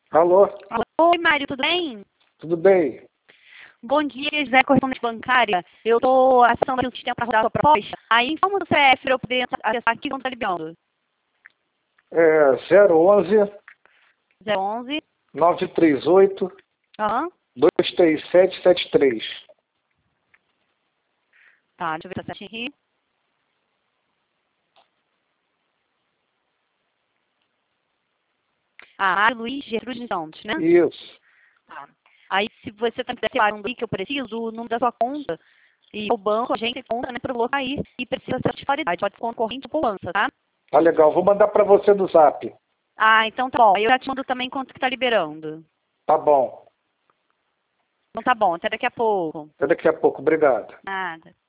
Alô? Oi, Mário, tudo bem? Tudo bem? Bom dia, José, correspondente bancária. Eu estou acessando aqui o sistema para rodar a sua proposta. Aí informa do CF para eu poder acessar aqui quando está ligando. É 011 011. 938 Aham. 23773. Tá, deixa eu ver se tá certinho aqui. Luiz Gertrude Santos, né? Isso. Tá. Aí, se você também quiser separar um que eu preciso, o número da sua conta e o banco, a gente conta, né, para colocar aí e precisa ser titularidade. Pode ser conta corrente ou poupança, tá? Tá legal. Vou mandar para você no Zap. Então tá bom. Eu já te mando também quanto que tá liberando. Tá bom. Então tá bom, até daqui a pouco. Até daqui a pouco. Obrigado. Nada.